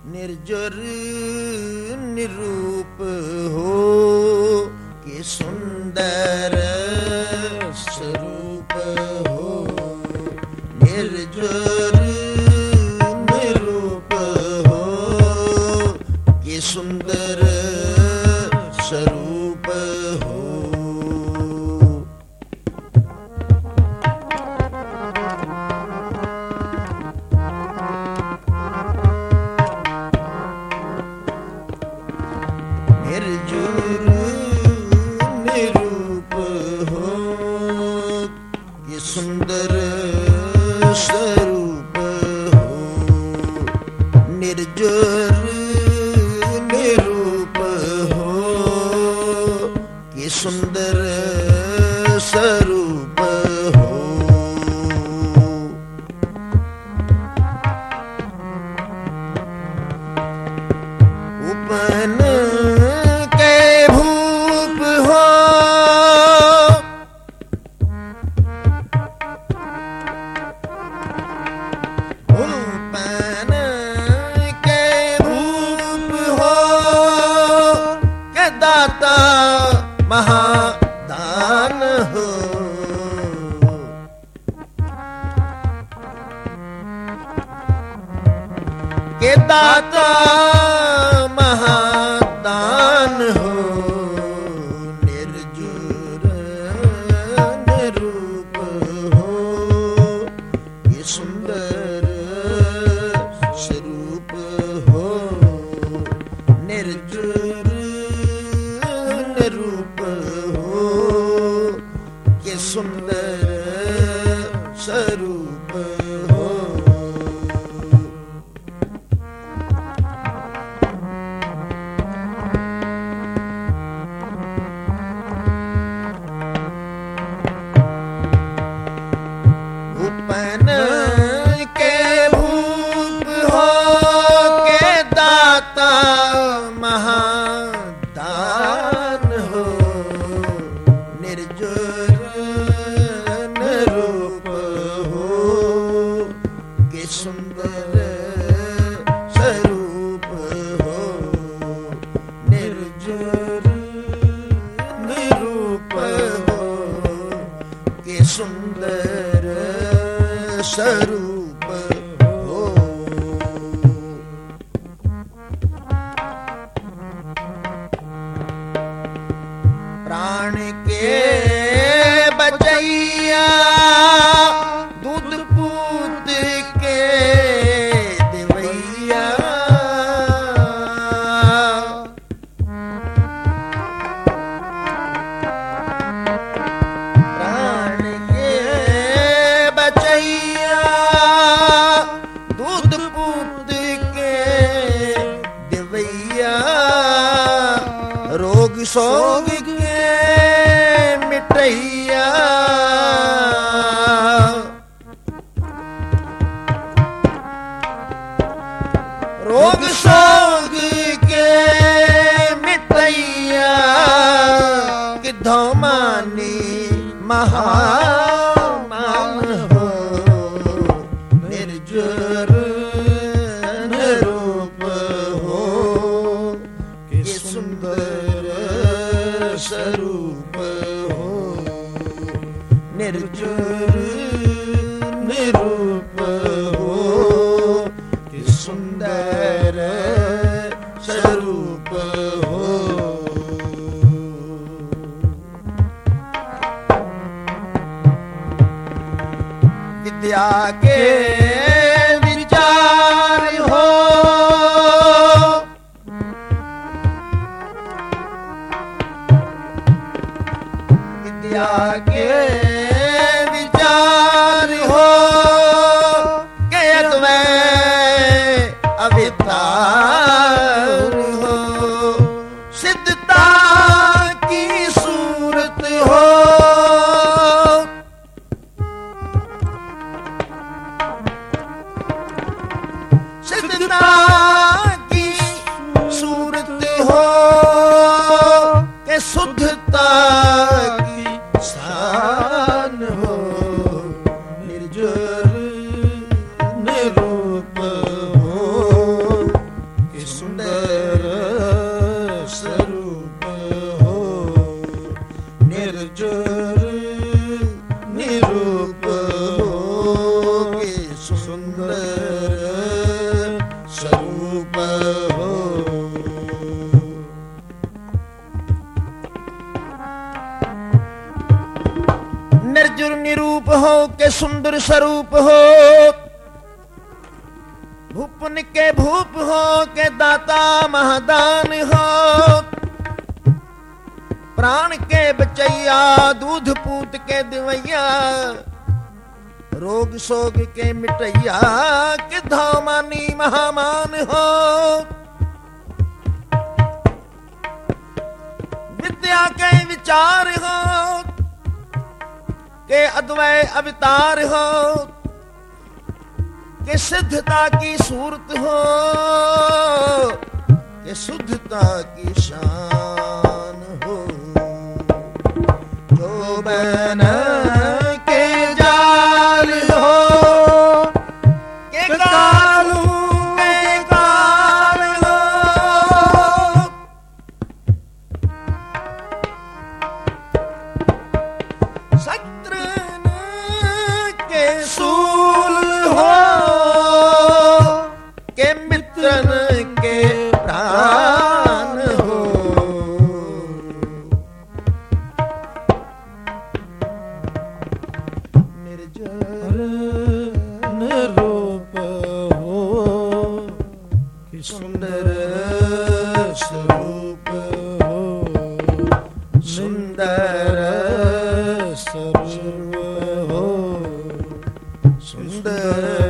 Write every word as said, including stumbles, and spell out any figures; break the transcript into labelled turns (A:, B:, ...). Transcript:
A: निर्जर निरूप हो कि सुंदर स्वरूप हो। निर्जर निरूप हो कि सुंदर स्वरूप हो। निर्जर निरूप हो कि सुंदर स्वरूप हो। निर्जर निरूप हो कि सुंदर स्वरूप हो। उपन दाता महादान हो। के दाता महादान हो। निर्जर निरूप हो ये सुंदर स्वरूप हो। निर्जर रूप हो कि सुंदर स्वरूप हो। उपन के भूप हो के दाता महादान हो। निर्जर निरूप हो कि सुंदर स्वरूप हो। निर्जर निरूप हो कि सुंदर स्वरूप हो। प्राण के बचैया दूध पूत के देवैया। प्राण के बचैया दूध पूत के देवैया। रोग सोग मिटैया। रोग सोग के मिटैया कि धौमानी महामान हो। निर्जर निरूप हो कि सुंदर स्वरूप हो। निर्जर निरूप हो कि सुंदर स्वरूप हो। विद्या के विचार हो विद्या के विचार हो के अद्वैत अवितार हो। सिद्धता की सूरत हो सिद्धता की सूरत हो के शुद्धता की शान हो। निर्जर निरूप हो निरूप हो के सुंदर स्वरूप हो। निर्जुर निरूप हो के सुंदर स्वरूप हो, भूपन के भूप हो के दाता महादान हो, प्राण के बचैया दूध पूत के दिवैया, रोग सोग के मिटैया के धामानी महामान हो। विद्या के विचार हो के अद्वय अवतार हो, के सिद्धता की सूरत हो के शुद्धता की शान हो। जो बन के जाल हो के कालू के काल हो, शत्रन के सूल हो के मित्रन के प्राण हो। निर्जर निरूप हो कि सुंदर स्वरूप हो, सुंदर स्वरूप हो, सुंदर